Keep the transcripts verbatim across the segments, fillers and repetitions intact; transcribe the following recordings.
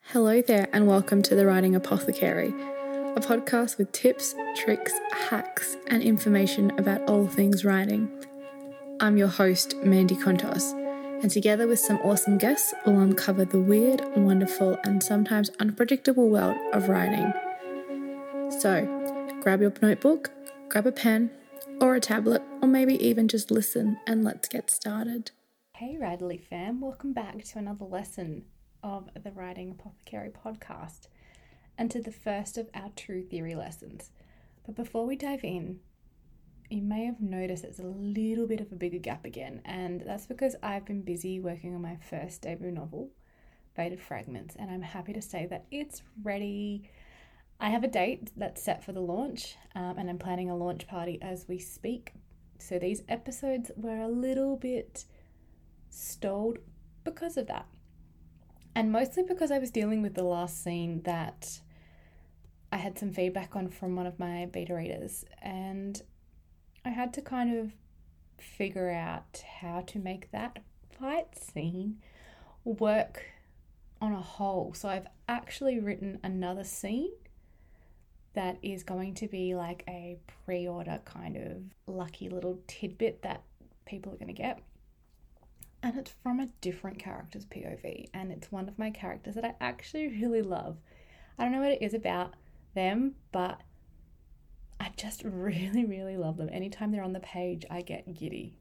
Hello there, and welcome to The Writing Apothecary, a podcast with tips, tricks, hacks, and information about all things writing. I'm your host, Mandy Contos, and together with some awesome guests, we'll uncover the weird, wonderful, and sometimes unpredictable world of writing. So, grab your notebook, grab a pen, or a tablet, or maybe even just listen, and let's get started. Hey Radley fam, welcome back to another lesson of the Writing Apothecary podcast and to the first of our true theory lessons. But before we dive in, you may have noticed it's a little bit of a bigger gap again, and that's because I've been busy working on my first debut novel, Faded Fragments, and I'm happy to say that it's ready. I have a date that's set for the launch, um, and I'm planning a launch party as we speak. So these episodes were a little bit stalled because of that. And mostly because I was dealing with the last scene that I had some feedback on from one of my beta readers, and I had to kind of figure out how to make that fight scene work on a whole. So I've actually written another scene that is going to be like a pre-order kind of lucky little tidbit that people are going to get. And it's from a different character's P O V, and it's one of my characters that I actually really love. I don't know what it is about them, but I just really, really love them. Anytime they're on the page, I get giddy.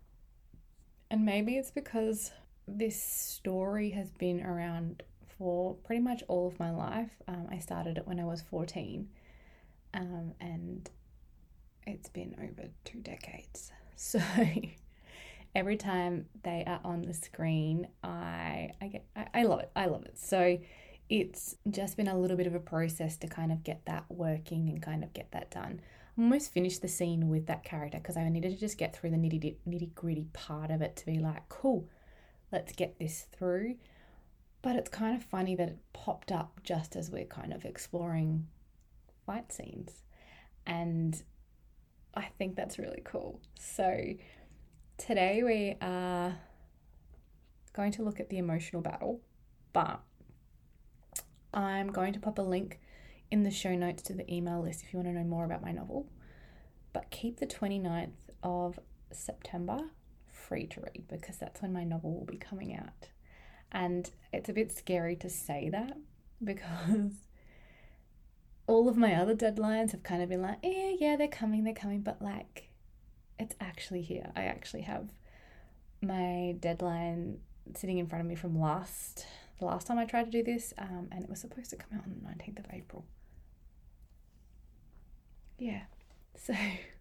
And maybe it's because this story has been around for pretty much all of my life. Um, I started it when I was fourteen, um, and it's been over two decades. So every time they are on the screen, I I get I, I love it. I love it. So it's just been a little bit of a process to kind of get that working and kind of get that done. I almost finished the scene with that character because I needed to just get through the nitty nitty gritty part of it to be like, cool, let's get this through. But it's kind of funny that it popped up just as we're kind of exploring fight scenes, and I think that's really cool. So today we are going to look at the emotional battle, but I'm going to pop a link in the show notes to the email list if you want to know more about my novel. But keep the twenty-ninth of September free to read, because that's when my novel will be coming out. And it's a bit scary to say that because all of my other deadlines have kind of been like, yeah, yeah, they're coming, they're coming, but like, it's actually here. I actually have my deadline sitting in front of me from last the last time I tried to do this, um, and it was supposed to come out on the nineteenth of April. Yeah, so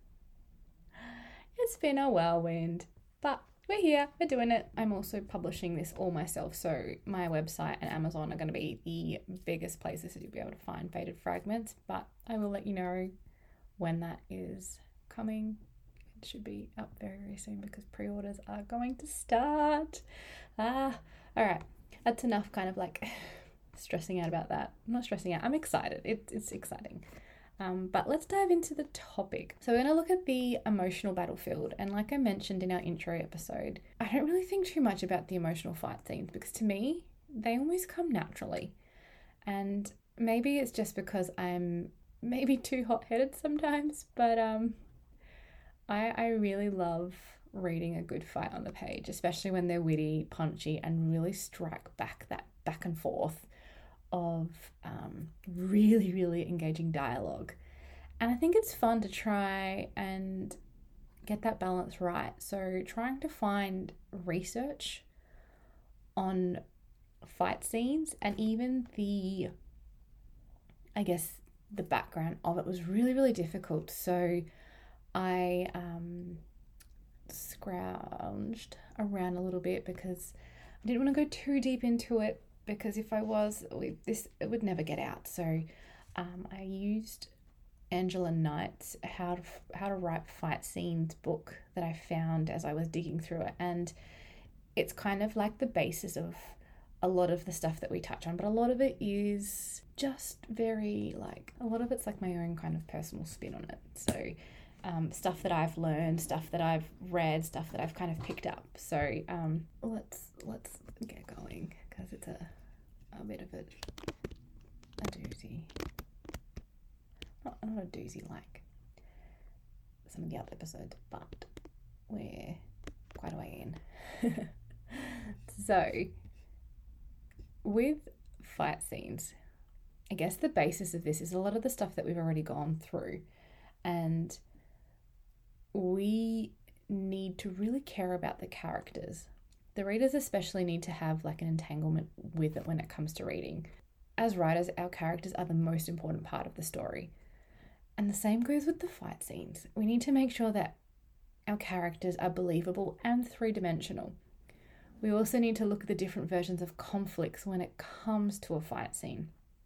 it's been a whirlwind, but we're here, we're doing it. I'm also publishing this all myself, so my website and Amazon are going to be the biggest places that you'll be able to find Faded Fragments, but I will let you know when that is coming. Should be up very, very soon because pre-orders are going to start. Ah, all right. That's enough kind of like stressing out about that. I'm not stressing out. I'm excited. It, it's exciting. Um, but let's dive into the topic. So we're going to look at the emotional battlefield. And like I mentioned in our intro episode, I don't really think too much about the emotional fight scenes because to me, they almost come naturally. And maybe it's just because I'm maybe too hot-headed sometimes, but um. I, I really love reading a good fight on the page, especially when they're witty, punchy, and really strike back that back and forth of um, really, really engaging dialogue. And I think it's fun to try and get that balance right. So trying to find research on fight scenes and even the, I guess, the background of it was really, really difficult. So I um, scrounged around a little bit because I didn't want to go too deep into it, because if I was, this it would never get out. So um, I used Angela Knight's How to How to Write Fight Scenes book that I found as I was digging through it, and it's kind of like the basis of a lot of the stuff that we touch on, but a lot of it is just very like, a lot of it's like my own kind of personal spin on it. So Um, stuff that I've learned, stuff that I've read, stuff that I've kind of picked up. So um, let's let's get going because it's a, a a bit of a, a doozy. Not, not a doozy like some of the other episodes, but we're quite a way in. So, with fight scenes, I guess the basis of this is a lot of the stuff that we've already gone through, and we need to really care about the characters. The readers especially need to have like an entanglement with it when it comes to reading. As writers, our characters are the most important part of the story. And the same goes with the fight scenes. We need to make sure that our characters are believable and three-dimensional. We also need to look at the different versions of conflicts when it comes to a fight scene.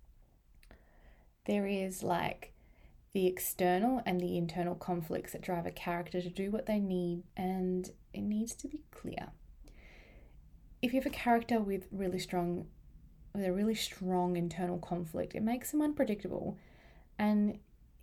There is like the external and the internal conflicts that drive a character to do what they need, and it needs to be clear. If you have a character with really strong, with a really strong internal conflict, it makes them unpredictable, and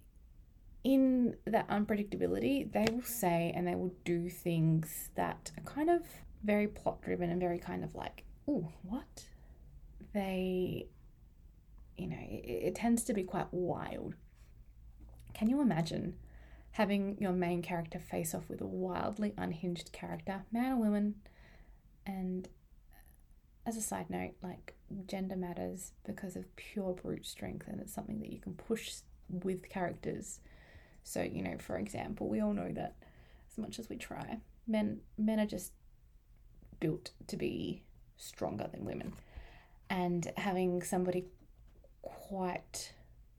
in that unpredictability, they will say and they will do things that are kind of very plot driven and very kind of like, ooh, what? They, you know, it, it tends to be quite wild. Can you imagine having your main character face off with a wildly unhinged character, man or woman? And as a side note, like, gender matters because of pure brute strength, and it's something that you can push with characters. So, you know, for example, we all know that as much as we try, men men are just built to be stronger than women. And having somebody quite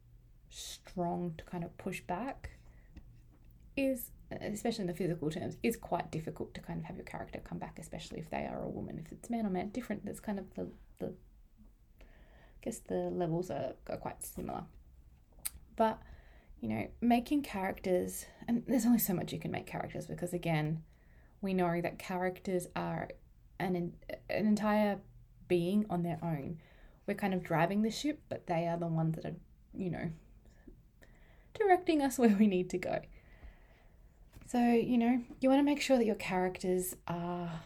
strong to kind of push back is, especially in the physical terms, is quite difficult to kind of have your character come back, especially if they are a woman. If it's man or man, different. That's kind of the, the I guess the levels are, are quite similar. But you know, making characters, and there's only so much you can make characters, because again, we know that characters are an an entire being on their own. We're kind of driving the ship, but they are the ones that are, you know, directing us where we need to go. So, you know, you want to make sure that your characters are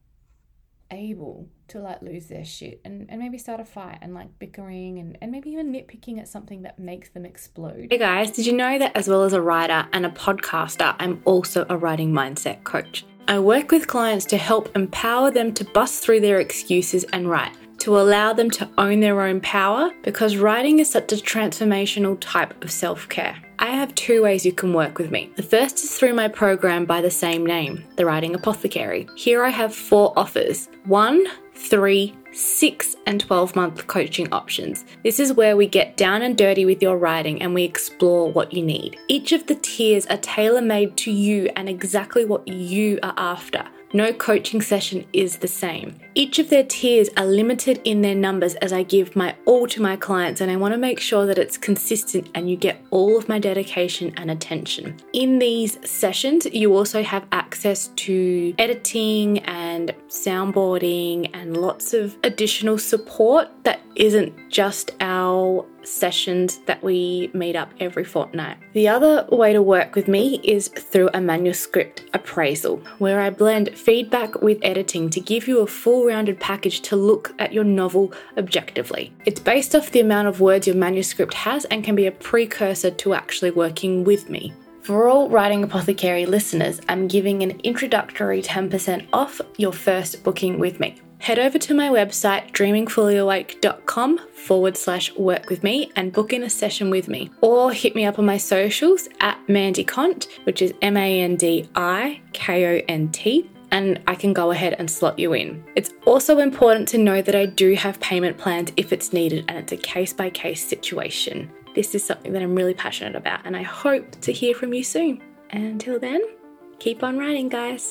able to like lose their shit and, and maybe start a fight and like bickering and, and maybe even nitpicking at something that makes them explode. Hey guys, did you know that as well as a writer and a podcaster, I'm also a writing mindset coach? I work with clients to help empower them to bust through their excuses and write, to allow them to own their own power, because writing is such a transformational type of self-care. I have two ways you can work with me. The first is through my program by the same name, The Writing Apothecary. Here I have four offers: one, three, six, and twelve month coaching options. This is where we get down and dirty with your writing and we explore what you need. Each of the tiers are tailor-made to you and exactly what you are after. No coaching session is the same. Each of their tiers are limited in their numbers as I give my all to my clients, and I want to make sure that it's consistent and you get all of my dedication and attention. In these sessions, you also have access to editing and soundboarding and lots of additional support that isn't just our sessions that we meet up every fortnight. The other way to work with me is through a manuscript appraisal, where I blend feedback with editing to give you a full rounded package to look at your novel objectively. It's based off the amount of words your manuscript has and can be a precursor to actually working with me. For all Writing Apothecary listeners, I'm giving an introductory ten percent off your first booking with me. Head over to my website, dreamingfullyawake.com forward slash work with me and book in a session with me. Or hit me up on my socials at Mandy Cont, which is M A N D I K O N T, and I can go ahead and slot you in. It's also important to know that I do have payment plans if it's needed, and it's a case-by-case situation. This is something that I'm really passionate about, and I hope to hear from you soon. And until then, keep on writing, guys.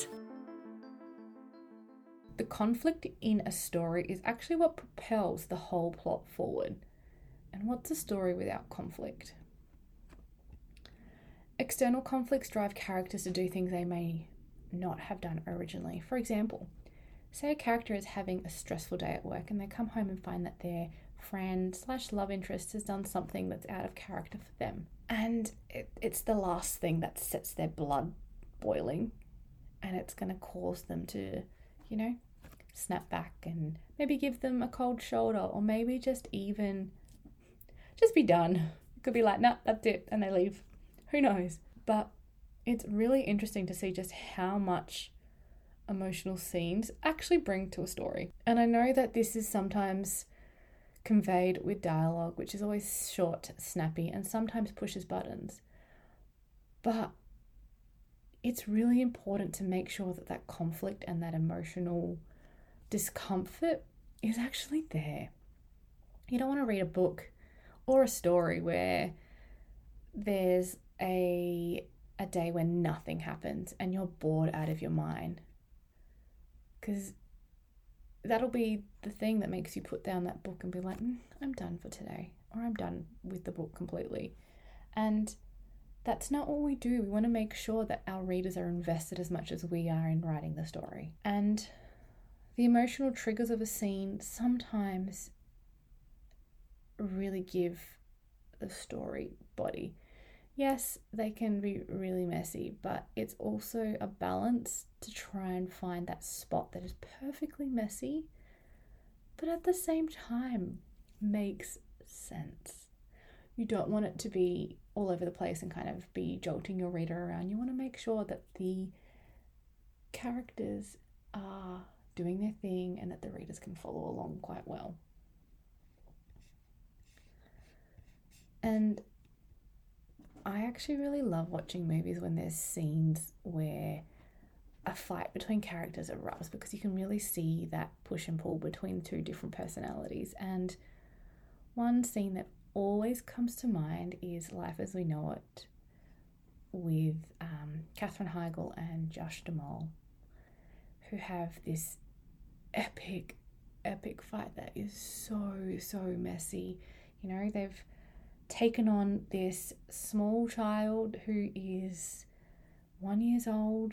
The conflict in a story is actually what propels the whole plot forward. And what's a story without conflict? External conflicts drive characters to do things they may not have done originally. For example, say a character is having a stressful day at work and they come home and find that their friend slash love interest has done something that's out of character for them. And it, it's the last thing that sets their blood boiling, and it's going to cause them to, you know, snap back and maybe give them a cold shoulder, or maybe just even just be done. It could be like, nah, that's it, and they leave. Who knows? But it's really interesting to see just how much emotional scenes actually bring to a story. And I know that this is sometimes conveyed with dialogue, which is always short, snappy, and sometimes pushes buttons. But it's really important to make sure that that conflict and that emotional discomfort is actually there. You don't want to read a book or a story where there's a a day when nothing happens and you're bored out of your mind, because that'll be the thing that makes you put down that book and be like, mm, I'm done for today, or I'm done with the book completely. And that's not what we do. We want to make sure that our readers are invested as much as we are in writing the story. And the emotional triggers of a scene sometimes really give the story body. Yes, they can be really messy, but it's also a balance to try and find that spot that is perfectly messy, but at the same time makes sense. You don't want it to be all over the place and kind of be jolting your reader around. You want to make sure that the characters are doing their thing and that the readers can follow along quite well. And I actually really love watching movies when there's scenes where a fight between characters erupts, because you can really see that push and pull between two different personalities. And one scene that always comes to mind is Life as We Know It with um, Katherine Heigl and Josh Duhamel, who have this epic, epic fight that is so, so messy. You know, they've taken on this small child who is one years old,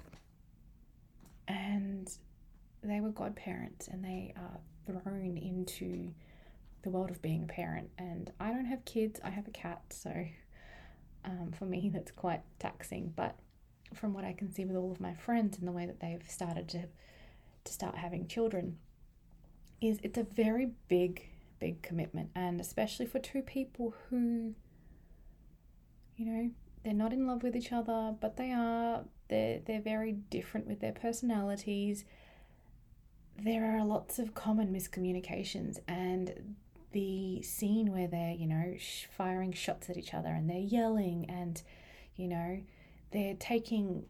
and they were godparents, and they are thrown into the world of being a parent. And I don't have kids, I have a cat, so um, for me that's quite taxing. But from what I can see with all of my friends and the way that they've started to to start having children, is it's a very big big commitment, and especially for two people who, you know, they're not in love with each other, but they are they're they're very different with their personalities. There are lots of common miscommunications, and the scene where they're, you know, sh- firing shots at each other and they're yelling and, you know, they're taking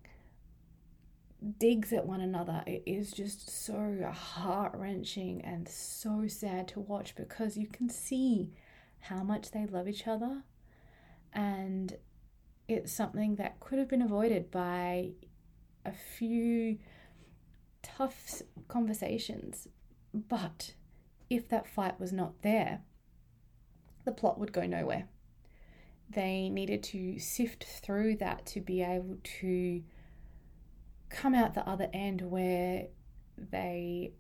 digs at one another, it is just so heart-wrenching and so sad to watch, because you can see how much they love each other, and it's something that could have been avoided by a few tough conversations. But if that fight was not there, the plot would go nowhere. They needed to sift through that to be able to come out the other end where they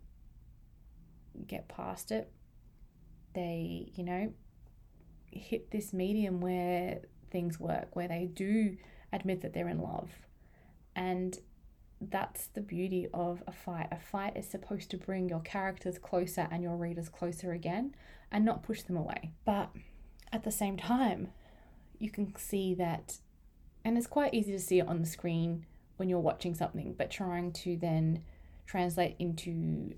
get past it. They, you know, hit this medium where things work, where they do admit that they're in love. And that's the beauty of a fight. A fight is supposed to bring your characters closer and your readers closer again, and not push them away. But at the same time, you can see that, and it's quite easy to see it on the screen when you're watching something, but trying to then translate into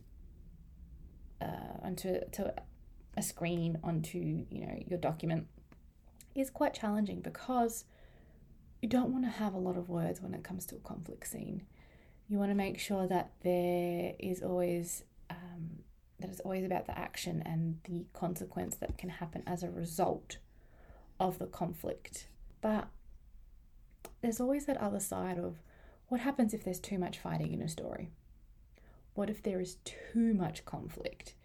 uh, onto to a screen, onto, you know, your document, is quite challenging, because you don't want to have a lot of words when it comes to a conflict scene. You want to make sure that there is always um, that it's always about the action and the consequence that can happen as a result of the conflict. But there's always that other side of, what happens if there's too much fighting in a story? What if there is too much conflict?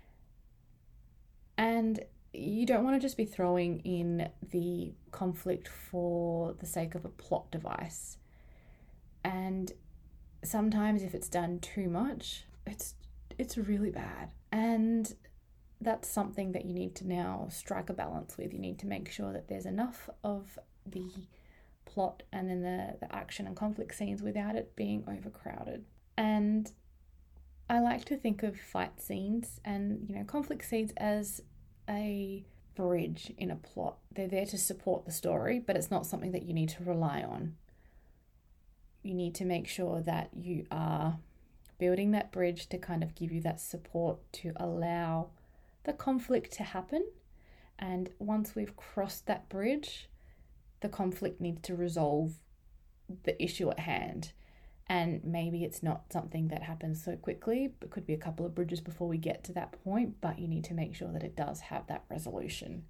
And you don't want to just be throwing in the conflict for the sake of a plot device. And sometimes if it's done too much, it's it's really bad. And that's something that you need to now strike a balance with. You need to make sure that there's enough of the plot and then the, the action and conflict scenes without it being overcrowded. And I like to think of fight scenes and, you know, conflict scenes as a bridge in a plot. They're there to support the story, but it's not something that you need to rely on. You need to make sure that you are building that bridge to kind of give you that support to allow the conflict to happen. And once we've crossed that bridge, the conflict needs to resolve the issue at hand. And maybe it's not something that happens so quickly, but could be a couple of bridges before we get to that point, but you need to make sure that it does have that resolution.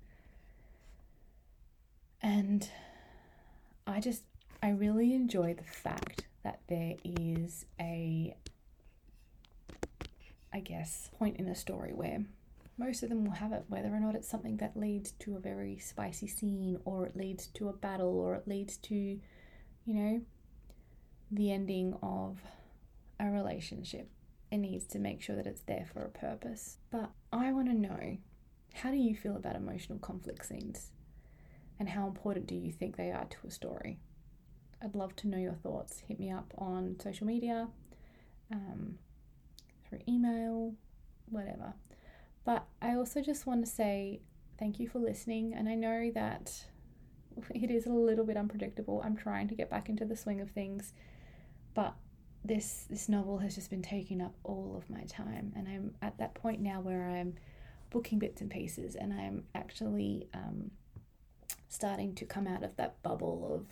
And I just, I really enjoy the fact that there is a, I guess, point in a story where most of them will have it, whether or not it's something that leads to a very spicy scene, or it leads to a battle, or it leads to, you know, the ending of a relationship. It needs to make sure that it's there for a purpose. But I want to know, how do you feel about emotional conflict scenes? And how important do you think they are to a story? I'd love to know your thoughts. Hit me up on social media, um, through email, whatever. But I also just want to say thank you for listening. And I know that it is a little bit unpredictable. I'm trying to get back into the swing of things. But this this novel has just been taking up all of my time. And I'm at that point now where I'm booking bits and pieces. And I'm actually um, starting to come out of that bubble of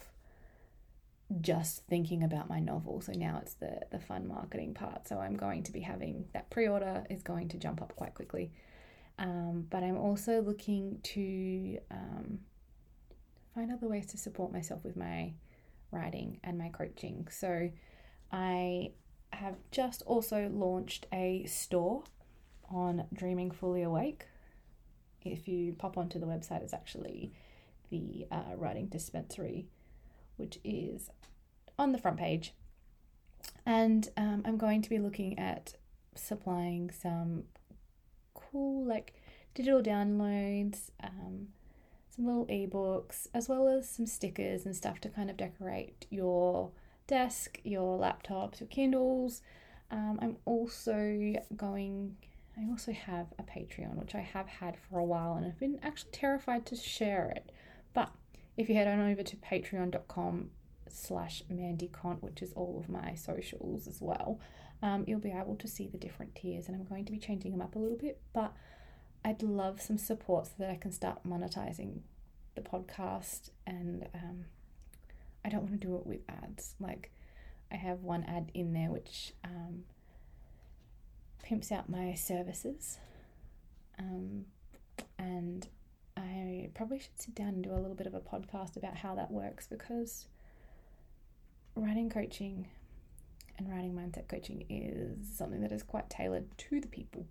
just thinking about my novel. So now it's the, the fun marketing part. So I'm going to be having that pre-order is going to jump up quite quickly. Um, but I'm also looking to um, find other ways to support myself with my writing and my coaching. So I have just also launched a store on Dreaming Fully Awake. If you pop onto the website, it's actually the uh, writing dispensary, which is on the front page. And um, I'm going to be looking at supplying some cool like digital downloads, um, some little ebooks, as well as some stickers and stuff to kind of decorate your desk, your laptops, your Kindles. Um, I'm also going, I also have a Patreon, which I have had for a while, and I've been actually terrified to share it. But if you head on over to patreon.com slash mandycont, which is all of my socials as well, um, you'll be able to see the different tiers, and I'm going to be changing them up a little bit, but I'd love some support so that I can start monetizing the podcast. And um, I don't want to do it with ads. Like, I have one ad in there which um, pimps out my services, um, and I probably should sit down and do a little bit of a podcast about how that works, because writing coaching and writing mindset coaching is something that is quite tailored to the people.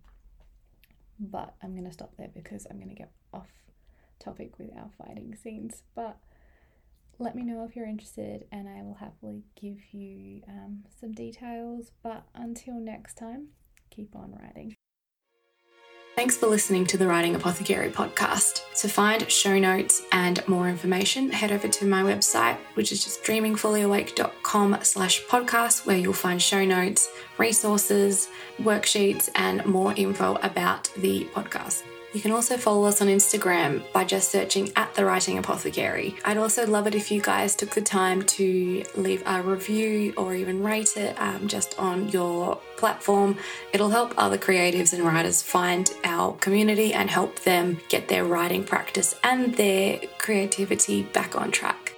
But I'm going to stop there because I'm going to get off topic with our fighting scenes. But let me know if you're interested, and I will happily give you um, some details. But until next time, keep on writing. Thanks for listening to the Writing Apothecary podcast. To find show notes and more information, head over to my website, which is just dreamingfullyawake.com slash podcast, where you'll find show notes, resources, worksheets, and more info about the podcast. You can also follow us on Instagram by just searching at The Writing Apothecary. I'd also love it if you guys took the time to leave a review or even rate it um, just on your platform. It'll help other creatives and writers find our community and help them get their writing practice and their creativity back on track.